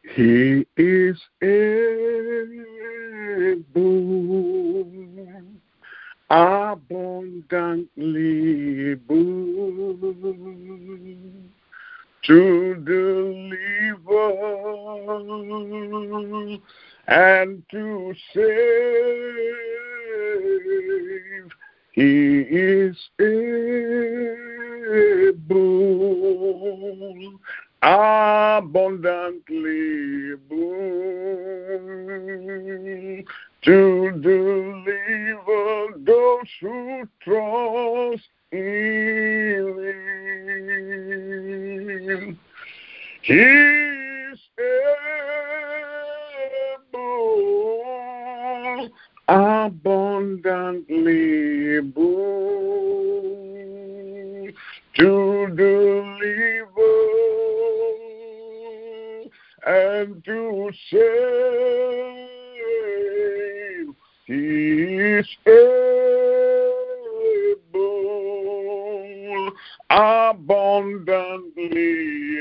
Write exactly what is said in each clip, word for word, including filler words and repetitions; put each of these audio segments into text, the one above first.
He is able, abundantly able to deliver and to save. He is able, abundantly able to deliver those who trust in Him. He is able, abundantly able to deliver and to save. He is able, abundantly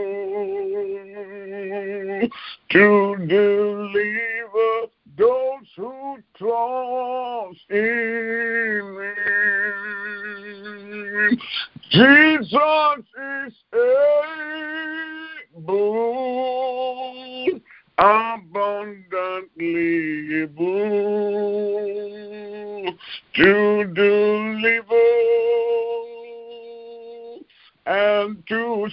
able to deliver those who trust in Him. Jesus is able, abundantly able to deliver and to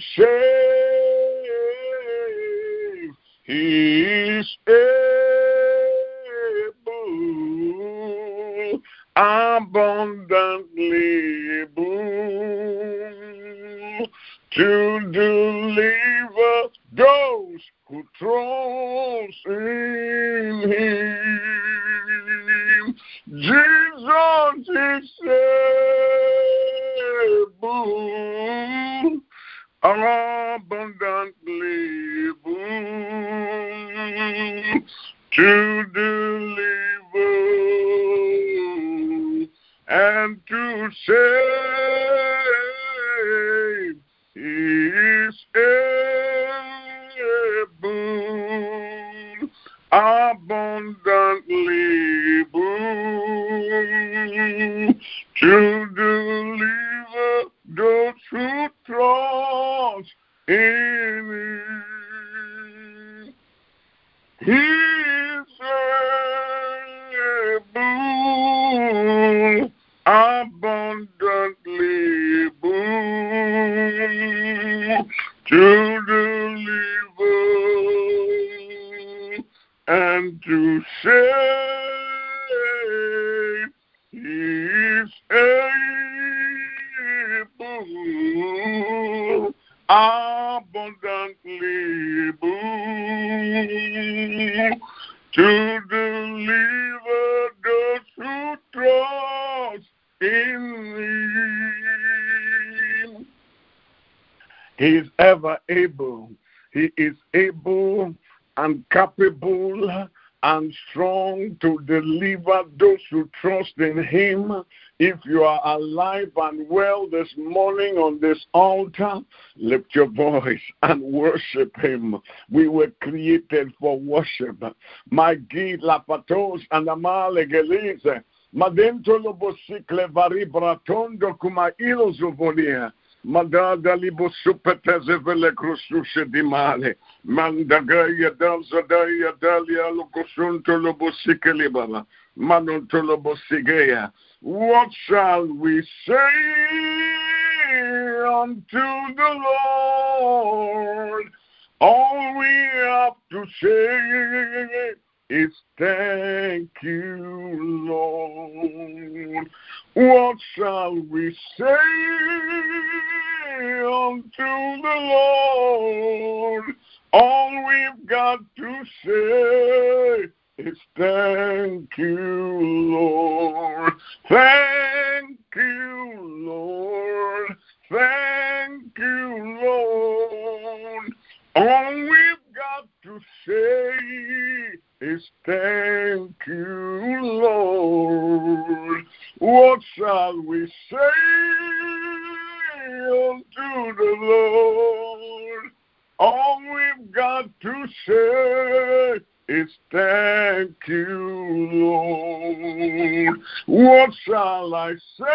save. He is able, abundantly able to deliver those who trust in Him. Jesus is able, abundantly able to deliver and to save. He is able, abundantly able to deliver those who trust in Him. He is able, abundantly able to deliver and to save. He is able, abundantly able to deliver those who trust in Him. He is ever able. He is able and capable and strong to deliver those who trust in Him. If you are alive and well this morning on this altar, lift your voice and worship Him. We were created for worship. My gid la patos and amale gelize. Madento lobo sikle vari bratondo kuma ilozovonia. Madada libo supeteze vele krusushe di male. Mandagaya dalzadaya dalia lokosunto lobo sikelibala. Manonto lobo sigeya. What shall we say unto the Lord? All we have to say is thank you, Lord. What shall we say unto the Lord? All we've got to say is thank you, Lord. Thank you, Lord. Thank you, Lord. All we've got to say is thank you, Lord. What shall we say unto the Lord? All we've got got to say is thank you, Lord. What shall I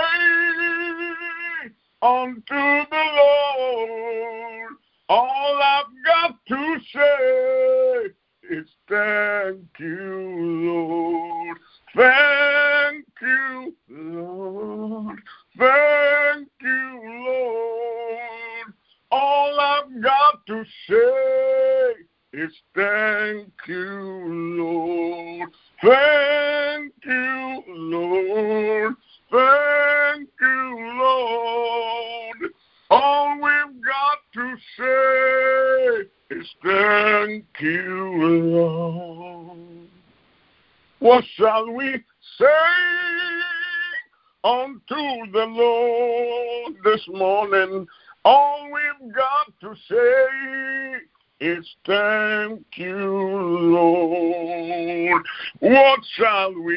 say unto the Lord? All I've got to say is thank you, Lord. Thank you, Lord. Thank you, Lord. All I've got to say is thank you, Lord. Thank you, Lord. Thank you, Lord. All we've got to say is thank you, Lord. What shall we say unto the Lord this morning? All we've got to say is thank you, Lord. What shall we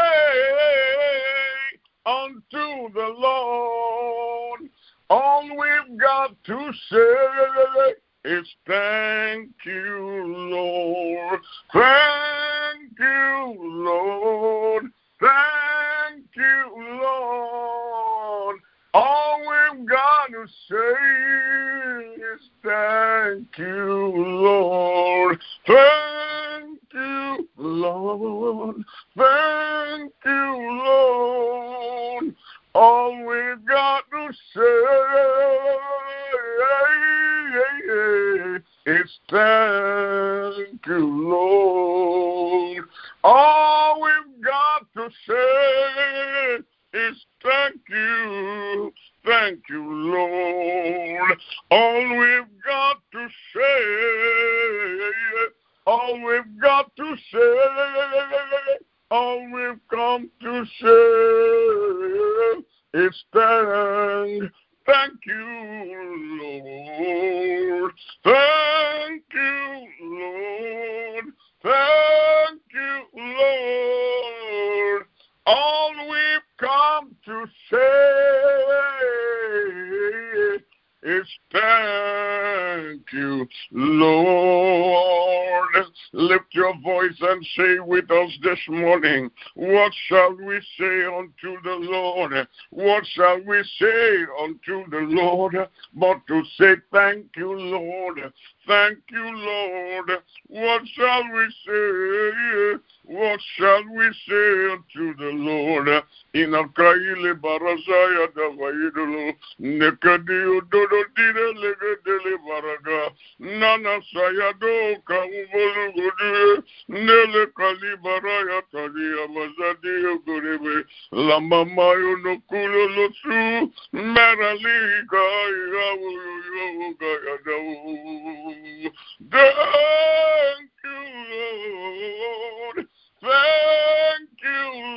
say unto the Lord? All we've got to say is thank you, Lord. Thank you, Lord. Thank you, Lord. All we've got to say is thank you, Lord. Thank you, Lord. Thank you, Lord. All we've got to say is thank you, Lord. All we've got to say is thank you, thank you, Lord. All we've got to say, all we've got to say, all we've come to say is thank, thank you, Lord. Thank you, Lord. Thank you, Lord. All we've come to say is thank you, Lord. Lift your voice and say with us this morning, what shall we say unto the Lord? What shall we say unto the Lord? But to say thank you, Lord. Thank you, Lord. What shall we say? What shall we say unto the Lord? In a kaile barasaya davaidulu nekadio dodo dile legedele baraga nana sayado kaubolu gode nele kalibaraya tadi amazadi ogorebe la mama yo no kulo losu merali kaya yo kaya dawo. Thank you, Lord. Thank you,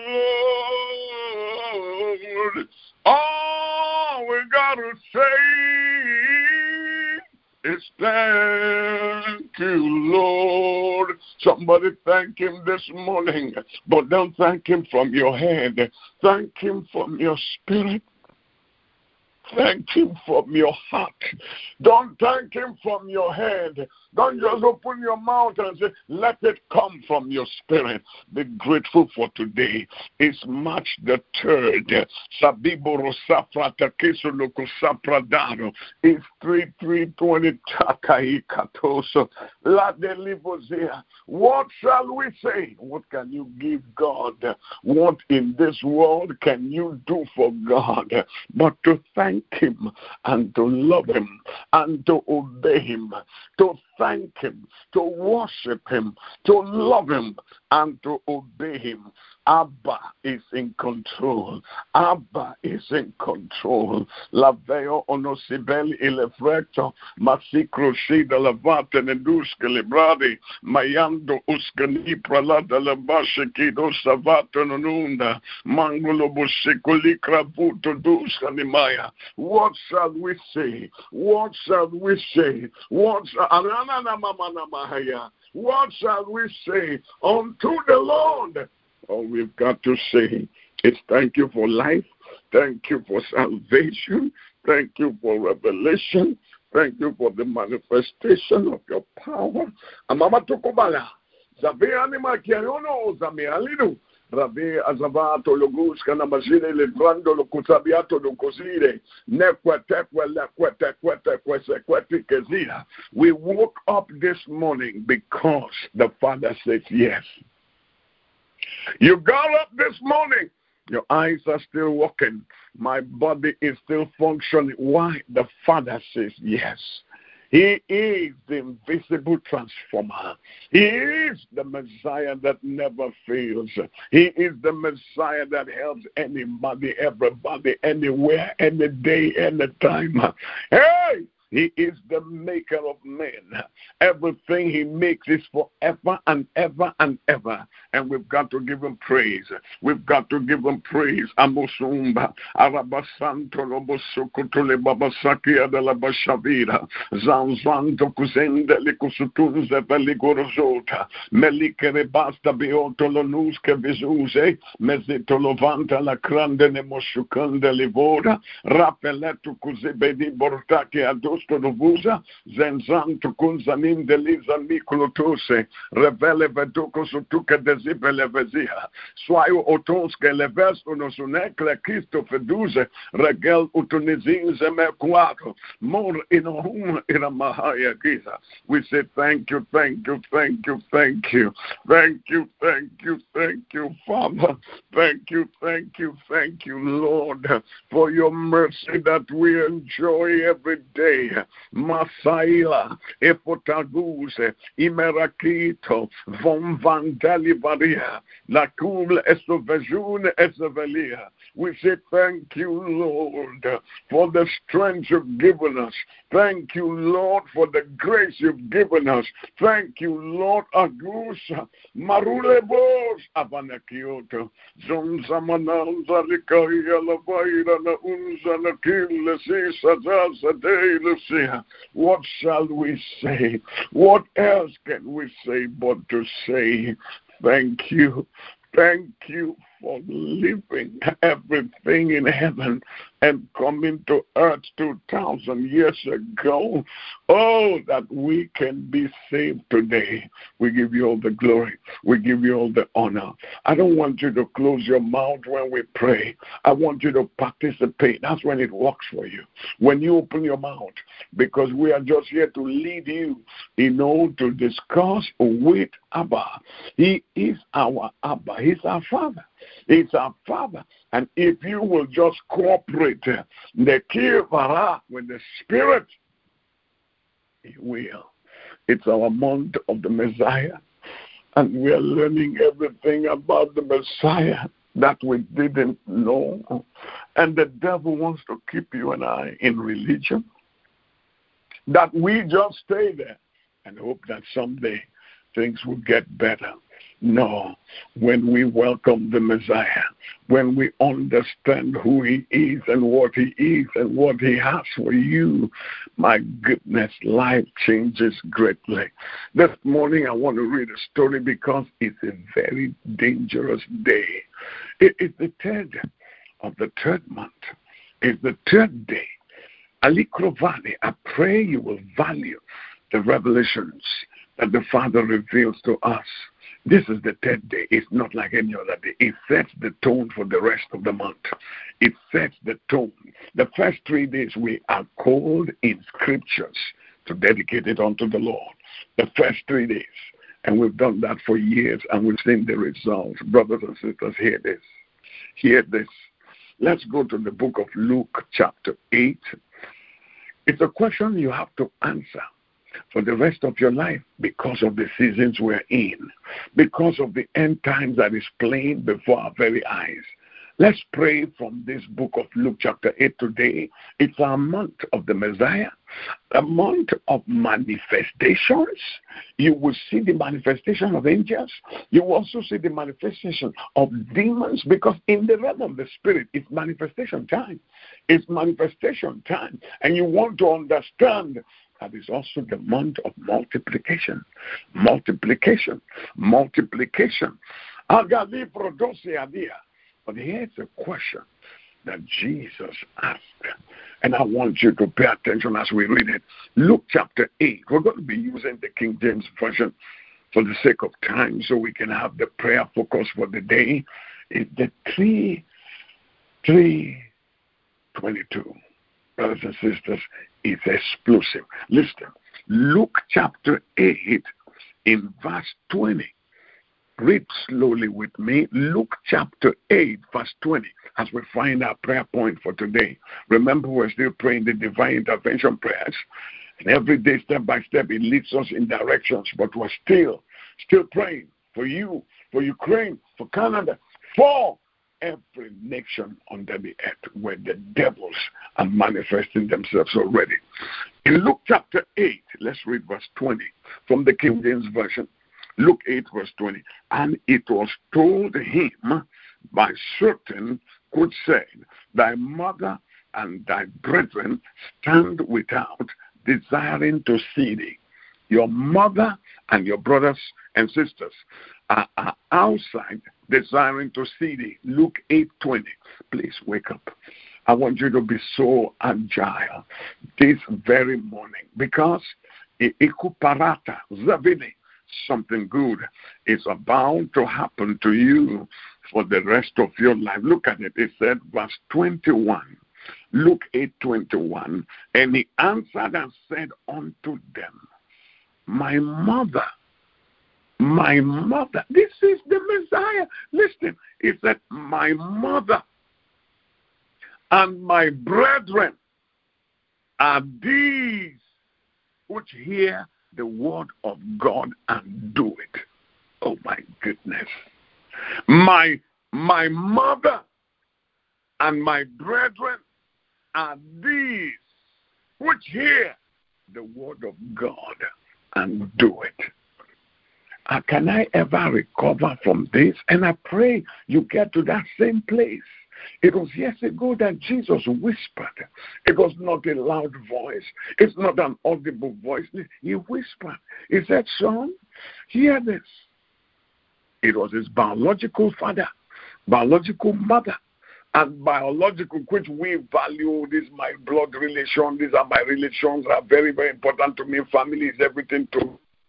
Lord. All we gotta say is thank you, Lord. Somebody thank him this morning, but don't thank him from your head. Thank him from your spirit. Thank him from your heart. Don't thank him from your head. Don't just open your mouth and say, let it come from your spirit. Be grateful for today. It's March the third. Sabiboro Safrata Kesoloko Sapradano. It's three three twenty Takai Katoso. La Delivozea. What shall we say? What can you give God? What in this world can you do for God? But to thank him and to love him and to obey him, to thank him, to worship him, to love him and to obey him. Abba is in control. Abba is in control. La veo onosibel ilefrecto, masikro shida lavate neduske libradi, mayando uskani pralada labashe kido savate nonunda, mangulo busikuli krabuto duskani maya. What shall we say? What shall we say? What shall, what shall we say unto the Lord? All we've got to say is thank you for life. Thank you for salvation. Thank you for revelation. thank you for the manifestation of your power. Amama Tokobala. Zabeanima Kianono Zamialidu. Rabe Azavato Logus Kanamazine Lebrando Lokusabiato Lokosire Nequatekwa Laquatequatequatequatequazia. We woke up this morning because the Father said yes. You got up this morning. Your eyes are still working. My body is still functioning. Why? The Father says yes. He is the invisible transformer. He is the Messiah that never fails. He is the Messiah that helps anybody, everybody, anywhere, any day, any time. Hey! He is the maker of men. Everything he makes is forever and ever and ever. And we've got to give him praise. We've got to give him praise. Amosumba, Arabasanto, Lobosokotole, Babasakia de la Bashavira, Zanzanto, Kuzende, Likusutunze, Veligorozota, Melikere Basta, Beotolonuske, Vizuse, Mezitolovanta, La Crande, Nemoshukande, Livora, Rapeletu, Kuzebedi, Bortaki, Ados. Novuza, Zenzanto Kunzanim de Liza Mikulotose, Revele Veduko Sutuka de Zibele Vezia, Swayo Otonske Levesto Nosunekle Christo Feduze, Regel Utunizin Zemequato, more in a home in a Mahaya Giza. We say thank you, thank you, thank you, thank you, thank you, thank you, thank you, Father. Thank you, thank you, thank you, Lord, for your mercy that we enjoy every day. Masaila, Epotaguse, Imerakito, Von Vandali Varia, La Coule Estovejune Esevelia. We say thank you, Lord, for the strength you've given us. Thank you, Lord, for the grace you've given us. Thank you, Lord, Agusa, Marulebos, Avanakioto, Zonzamananza, Likaria, Lavaira, Unza, Nakil, Sisa, Dele. What shall we say? What else can we say but to say thank you? Thank you for living everything in heaven and coming to earth two thousand years ago. Oh, that we can be saved today. We give you all the glory. We give you all the honor. I don't want you to close your mouth when we pray. I want you to participate. That's when it works for you. When you open your mouth, because we are just here to lead you, you know, to discuss with Abba. He is our Abba. He's our Father. It's our Father. And if you will just cooperate the Kivara with the Spirit, He will. It's our month of the Messiah. And we are learning everything about the Messiah that we didn't know. And the devil wants to keep you and I in religion, that we just stay there and hope that someday things will get better. No, when we welcome the Messiah, when we understand who he is and what he is and what he has for you, my goodness, life changes greatly. This morning I want to read a story because it's a very dangerous day. It is the third of the third month. It's the third day. Alikro Valley, I pray you will value the revelations that the Father reveals to us. This is the third day. It's not like any other day. It sets the tone for the rest of the month. It sets the tone. The first three days we are called in scriptures to dedicate it unto the Lord. The first three days. And we've done that for years and we've seen the results. Brothers and sisters, hear this. Hear this. Let's go to the book of Luke chapter eight. It's a question you have to answer for the rest of your life because of the seasons we're in, because of the end times that is playing before our very eyes. Let's pray from this book of Luke chapter eight today. It's our month of the Messiah, a month of manifestations. You will see the manifestation of angels. You will also see the manifestation of demons, because in the realm of the spirit, it's manifestation time. It's manifestation time. And you want to understand that is also the month of multiplication. Multiplication. Multiplication. But here's a question. that Jesus asked. And I want you to pay attention as we read it. Luke chapter eight. We're going to be using the King James Version for the sake of time so we can have the prayer focus for the day. It's the three, three, twenty-two. Brothers and sisters, it's explosive. Listen, Luke chapter eight in verse twenty. Read slowly with me. Luke chapter eight, verse twenty, as we find our prayer point for today. Remember, we're still praying the divine intervention prayers. And every day, step by step, it leads us in directions. But we're still, still praying for you, for Ukraine, for Canada, for every nation under the earth where the devils are manifesting themselves already. In Luke chapter eight, let's read verse twenty from the King James Version. Luke eight, verse twenty. And it was told him by certain which said, thy mother and thy brethren stand without, desiring to see thee. Your mother and your brothers and sisters are, are outside, desiring to see thee. Luke eight, twenty. Please wake up. I want you to be so agile this very morning, because ikuparata zavini, something good is about to happen to you for the rest of your life. Look at it. It said, verse twenty-one. Luke eight, twenty-one. And he answered and said unto them, my mother, my mother. This is the Messiah. Listen, he said, my mother and my brethren are these which hear the word of God and do it. Oh my goodness. My my mother and my brethren are these which hear the word of God and do it. Uh, can I ever recover from this? And I pray you get to that same place. It was years ago that Jesus whispered. It was not a loud voice. It's not an audible voice. He whispered. He said, son, hear this. It was his biological father, biological mother, and biological, which we value. This is my blood relation. These are my relations. Are very, very important to me. Family is everything to me.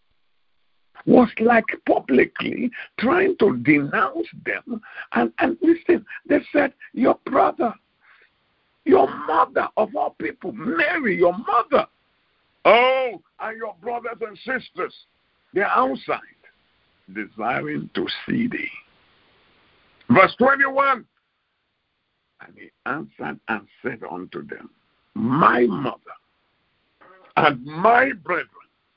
Was like publicly trying to denounce them. And, and listen, they said, your brother, your mother of all people, Mary, your mother, oh, and your brothers and sisters, they're outside, desiring to see thee. Verse twenty-one, and he answered and said unto them, my mother and my brethren,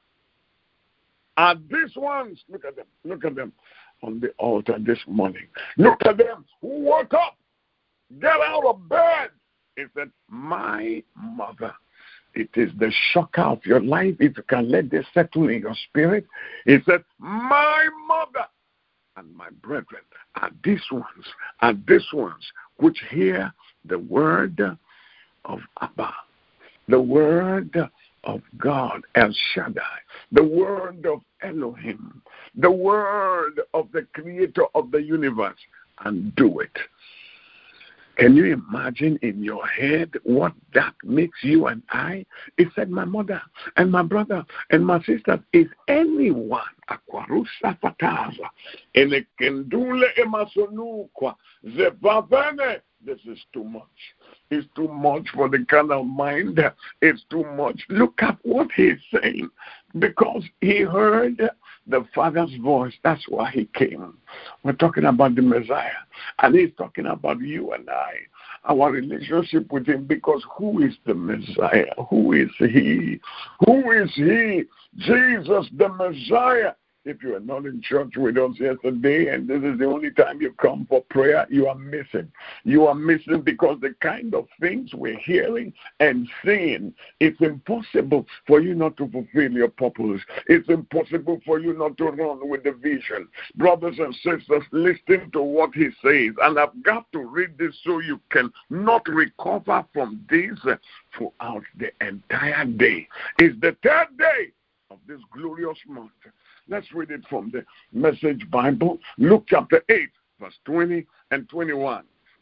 are these ones, look at them, look at them on the altar this morning. Look at them who woke up, get out of bed. He said, my mother. It is the shocker of your life. If you can let this settle in your spirit. He said, my mother and my brethren are these ones, are these ones which hear the word of Abba, the word of God, El Shaddai, the word of Elohim, the word of the creator of the universe, and do it. Can you imagine in your head what that makes you and I? It said, my mother and my brother and my sister, is anyone, Aquarusa Fataza, Elekendule Emasonukwa, Zevavene. This is too much. It's too much for the kind of mind. It's too much. Look at what he's saying. Because he heard the Father's voice. That's why he came. We're talking about the Messiah. And he's talking about you and I. Our relationship with him. Because who is the Messiah? Who is he? Who is he? Jesus the Messiah. If you are not in church with us yesterday and this is the only time you come for prayer, you are missing. You are missing because the kind of things we're hearing and seeing, it's impossible for you not to fulfill your purpose. It's impossible for you not to run with the vision. Brothers and sisters, listen to what he says. And I've got to read this so you can not recover from this throughout the entire day. It's the third day of this glorious month. Let's read it from the Message Bible, Luke chapter eight, verse twenty and twenty-one.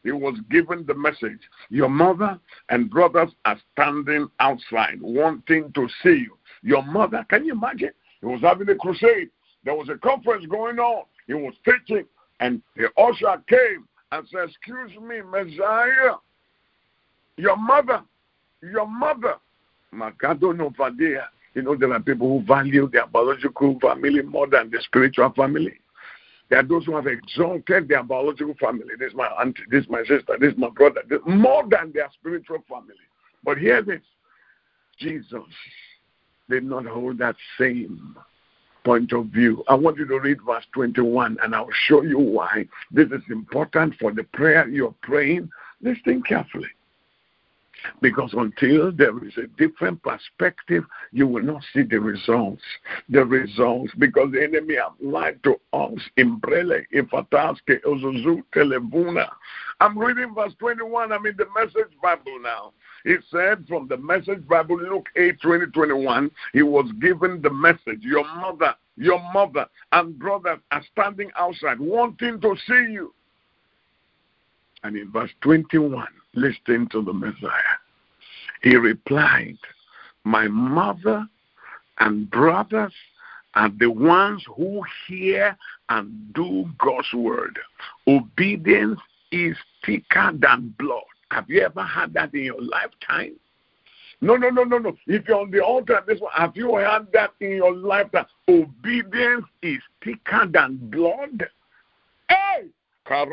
he was given the message. Your mother and brothers are standing outside wanting to see you. Your mother, can you imagine? He was having a crusade. There was a conference going on. He was preaching, and the usher came and said, excuse me, Messiah, your mother, your mother. Magado Novadia. You know, there are people who value their biological family more than the spiritual family. There are those who have exalted their biological family. This is my auntie, this is my sister, this is my brother, this, more than their spiritual family. But hear this. Jesus did not hold that same point of view. I want you to read verse twenty-one, and I'll show you why this is important for the prayer you're praying. Listen carefully. Because until there is a different perspective, you will not see the results. The results, because the enemy have lied to us. Imbrele, Ifataske, Ozuzu, Telebuna. I'm reading verse twenty-one. I'm in the Message Bible now. It said from the Message Bible, Luke eight, twenty, twenty-one, he was given the message. Your mother, your mother and brothers are standing outside wanting to see you. And in verse twenty-one, listen to the Messiah. He replied, my mother and brothers are the ones who hear and do God's word. Obedience is thicker than blood. Have you ever had that in your lifetime? No, no, no, no, no. If you're on the altar, this one, have you had that in your lifetime? Obedience is thicker than blood. Hey! These are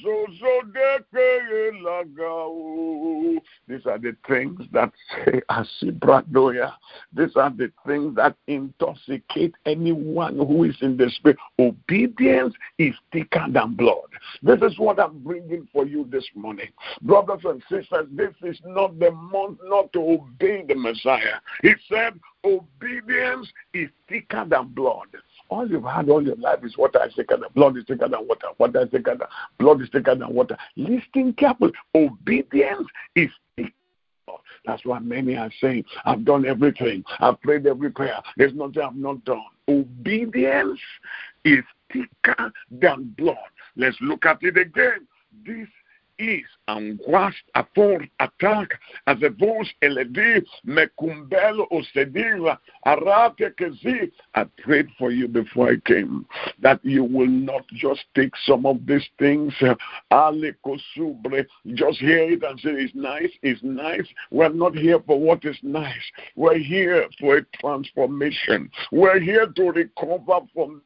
the things that say Asibradoya. These are the things that intoxicate anyone who is in the spirit. Obedience is thicker than blood. This is what I'm bringing for you this morning. Brothers and sisters, this is not the month not to obey the Messiah. He said obedience is thicker than blood. All you've had all your life is water is thicker than blood is thicker than water. Water is thicker than blood is thicker than water. Listen carefully. Obedience is thicker. That's why many are saying, I've done everything. I've prayed every prayer. There's nothing I've not done. Obedience is thicker than blood. Let's look at it again. This is angoisse à fort attaque à vos élèves me kumbel au sédir arate kezi. I prayed for you before I came that you will not just take some of these things ale kosubre, just hear it and say it's nice, it's nice. We're not here for what is nice. We're here for a transformation. We're here to recover from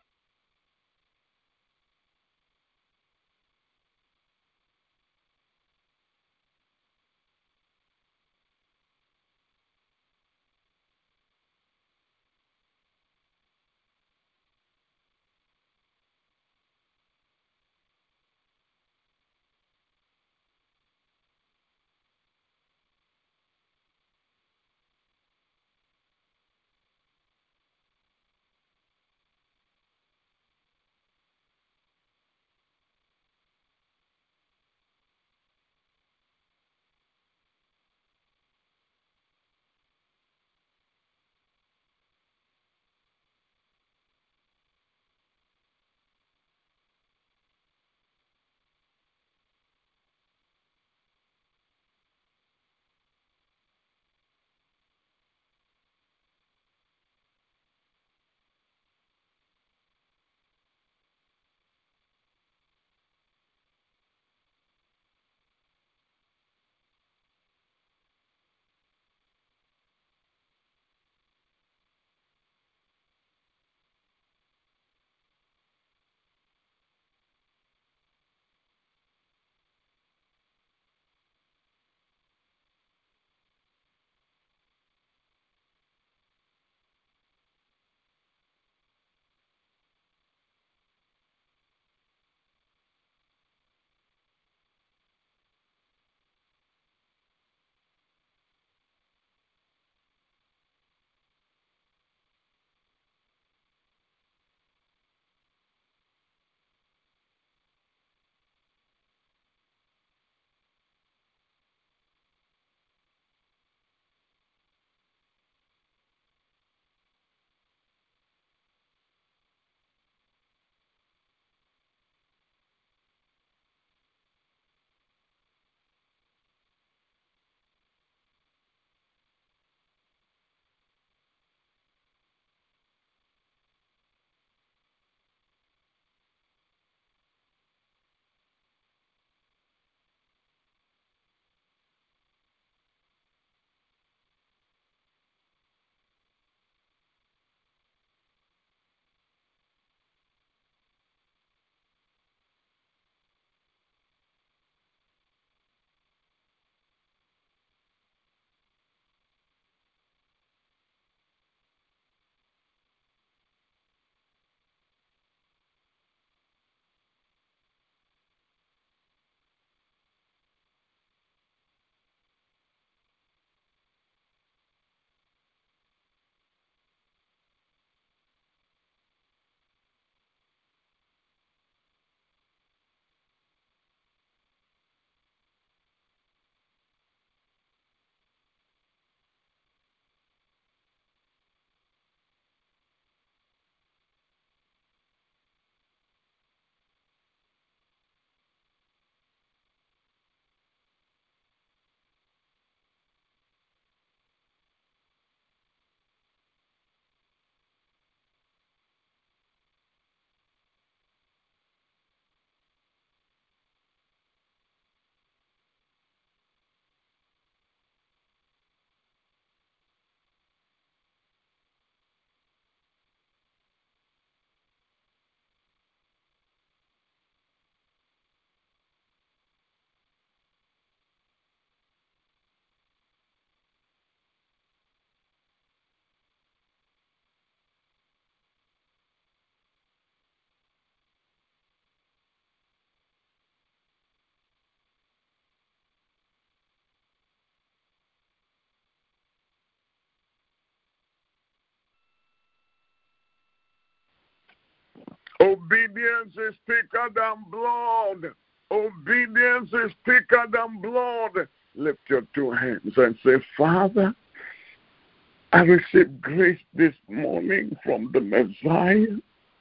Obedience is thicker than blood. Obedience is thicker than blood. Lift your two hands and say, Father, I receive grace this morning from the Messiah,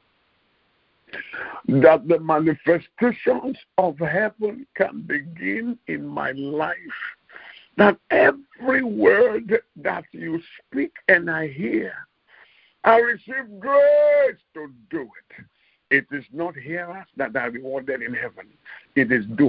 that the manifestations of heaven can begin in my life, that every word that you speak and I hear, I receive grace to do it. It is not hearers that are rewarded in heaven. It is doers.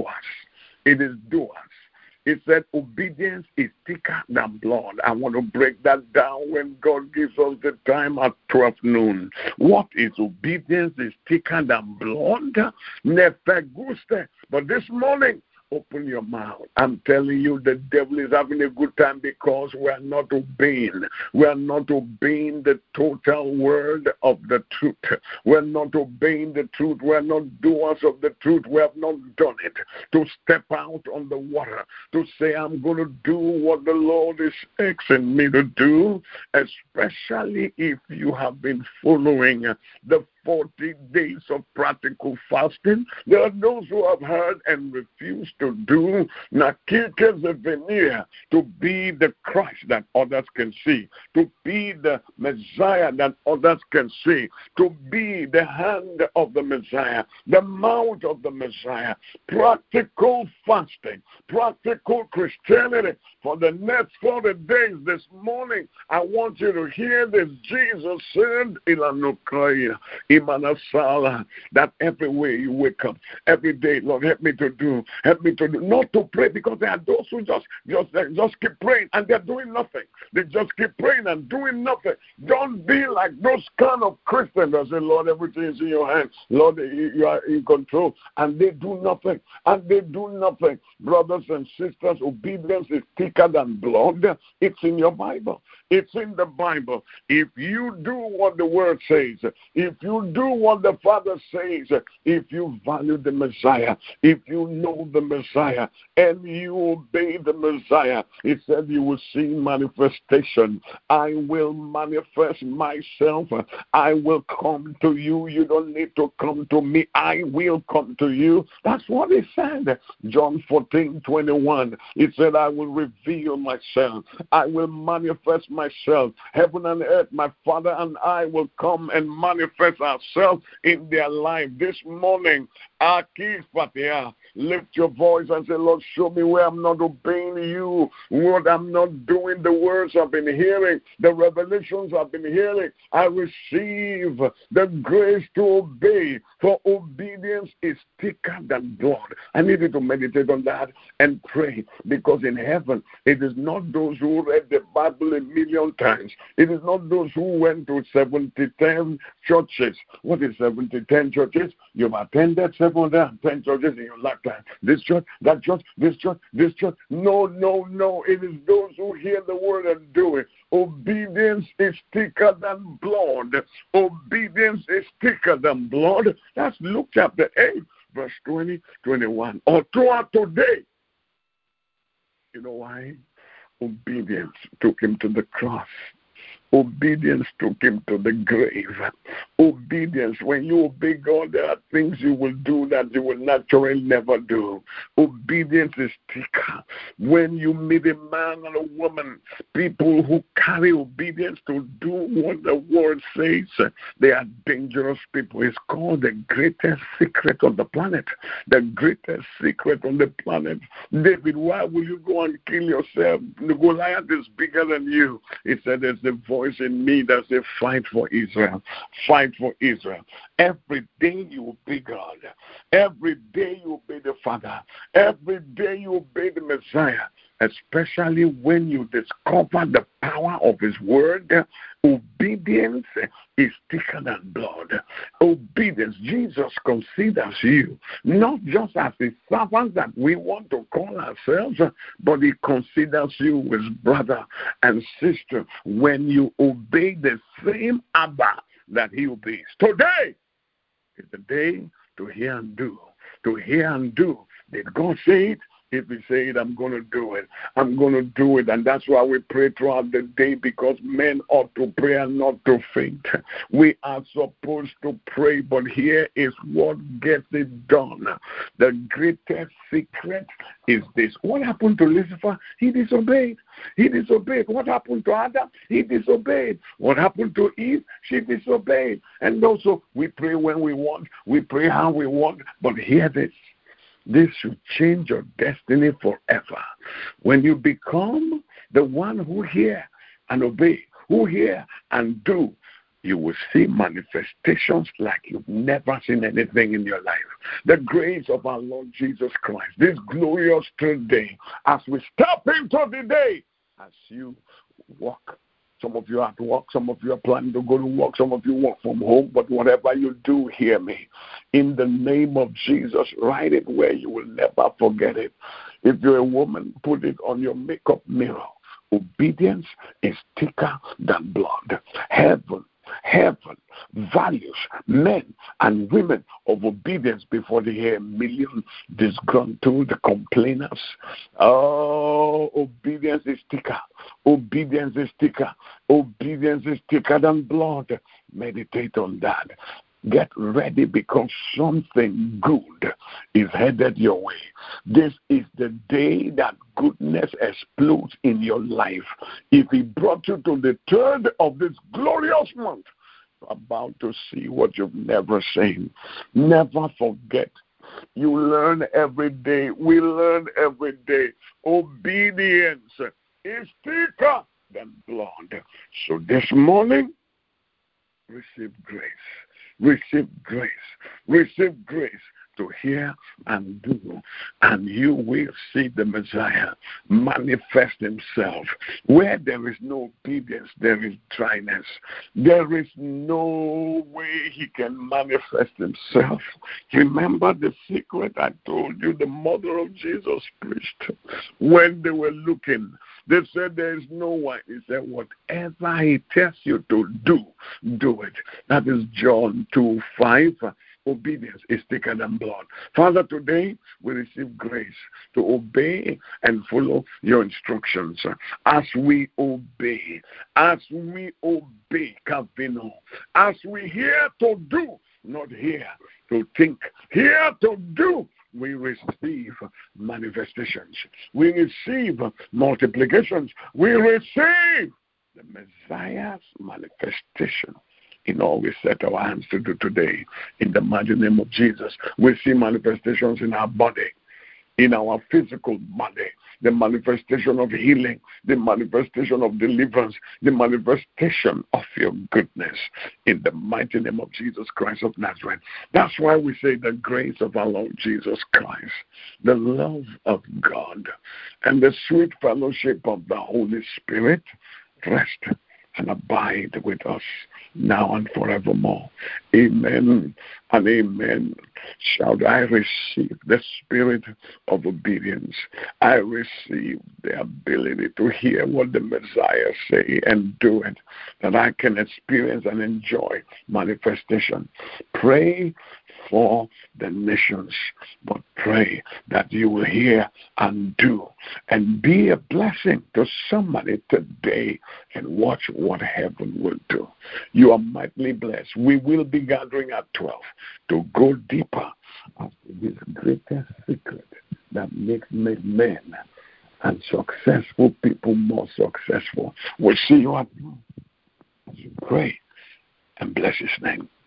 It is doers. It said obedience is thicker than blood. I want to break that down when God gives us the time at twelve noon. What is obedience is thicker than blood? Never guste. But this morning, open your mouth. I'm telling you, the devil is having a good time because we are not obeying. We are not obeying the total word of the truth. We are not obeying the truth. We are not doers of the truth. We have not done it. To step out on the water, to say, I'm going to do what the Lord is asking me to do, especially if you have been following the forty days of practical fasting. There are those who have heard and refused to do nakirkes veneer, to be the Christ that others can see, to be the Messiah that others can see, to be the hand of the Messiah, the mouth of the Messiah. Practical fasting, practical Christianity. For the next forty days this morning, I want you to hear this. Jesus said, Ilanukaya, Imanasala, that every way you wake up, every day, Lord, help me to do, help me to do, not to pray, because there are those who just, just, just keep praying and they're doing nothing. They just keep praying and doing nothing. Don't be like those kind of Christians that say, Lord, everything is in your hands. Lord, you are in control. And they do nothing. And they do nothing. Brothers and sisters, obedience is thicker than blood. It's in your Bible. It's in the Bible. If you do what the Word says, if you do what the Father says, if you value the Messiah, if you know the Messiah, and you obey the Messiah, it said you will see manifestation. I will manifest myself. I will come to you. You don't need to come to me. I will come to you. That's what he said. John fourteen twenty-one. It said, I will reveal myself. I will manifest myself. Heaven and earth, my Father and I will come and manifest ourselves in their life. This morning, lift your voice and say, Lord, show me where I'm not obeying you, what I'm not doing, the words I've been hearing, the revelations I've been hearing. I receive the grace to obey, for obedience is thicker than blood. I need you to meditate on that and pray, because in heaven, it is not those who read the Bible a million times. It is not those who went to seventy ten churches. What is seventy ten churches? You've attended seven hundred ten churches in your lifetime. This church, that church, this church, this church. No, no, no. It is those who hear the word and do it. Obedience is thicker than blood. Obedience is thicker than blood. That's Luke chapter eight, verse twenty, twenty-one. Or throughout today. You know why? Obedience took him to the cross. Obedience took him to the grave. Obedience, when you obey God, there are things you will do that you will naturally never do. Obedience is thicker. When you meet a man and a woman, people who carry obedience to do what the word says, they are dangerous people. It's called the greatest secret on the planet. The greatest secret on the planet. David, why will you go and kill yourself? The Goliath is bigger than you. He said, there's the voice in me that says, fight for Israel. Fight for Israel. Every day you obey God. Every day you obey the Father. Every day you obey the Messiah. Especially when you discover the power of his word. Obedience is thicker than blood. Obedience, Jesus considers you not just as a servant that we want to call ourselves, but he considers you as brother and sister when you obey the same Abba that he obeys. Today is the day to hear and do. To hear and do. Did God say it? If he said, I'm going to do it, I'm going to do it. And that's why we pray throughout the day, because men ought to pray and not to faint. We are supposed to pray, but here is what gets it done. The greatest secret is this. What happened to Lucifer? He disobeyed. He disobeyed. What happened to Adam? He disobeyed. What happened to Eve? She disobeyed. And also, we pray when we want. We pray how we want. But hear this. This should change your destiny forever. When you become the one who hear and obey, who hear and do, you will see manifestations like you've never seen anything in your life. The grace of our Lord Jesus Christ, this glorious third day, as we step into the day, as you walk. Some of you are at work, some of you are planning to go to work, some of you work from home, but whatever you do, hear me. In the name of Jesus, write it where you will never forget it. If you're a woman, put it on your makeup mirror. Obedience is thicker than blood. Heaven Heaven values men and women of obedience before they hear a million disgruntled complainers. Oh, obedience is thicker. Obedience is thicker. Obedience is thicker than blood. Meditate on that. Get ready, because something good is headed your way. This is the day that goodness explodes in your life. If he brought you to the third of this glorious month, you're about to see what you've never seen. Never forget. You learn every day. We learn every day. Obedience is thicker than blood. So this morning, receive grace. Receive grace. Receive grace to hear and do, and you will see the Messiah manifest himself. Where there is no obedience, there is dryness. There is no way he can manifest himself. Remember the secret I told you the mother of Jesus preached. When they were looking, they said there is no one. He said, whatever he tells you to do, do it. That is John two five. Obedience is thicker than blood. Father, today we receive grace to obey and follow your instructions. As we obey, as we obey, Calvino, as we hear to do, not hear to think, hear to do, we receive manifestations. We receive multiplications. We receive the Messiah's manifestation. In all we set our hands to do today, in the mighty name of Jesus, we see manifestations in our body, in our physical body, the manifestation of healing, the manifestation of deliverance, the manifestation of your goodness, in the mighty name of Jesus Christ of Nazareth. That's why we say the grace of our Lord Jesus Christ, the love of God, and the sweet fellowship of the Holy Spirit rest and abide with us now and forevermore. Amen and amen. Shall I receive the spirit of obedience? I receive the ability to hear what the Messiah say and do it, that I can experience and enjoy manifestation. Pray for the nations, but pray that you will hear and do and be a blessing to somebody today, and watch what heaven will do. You are mightily blessed. We will be gathering at twelve to go deeper after this greatest secret that makes men and successful people more successful. We'll see you at twelve as you pray and bless his name.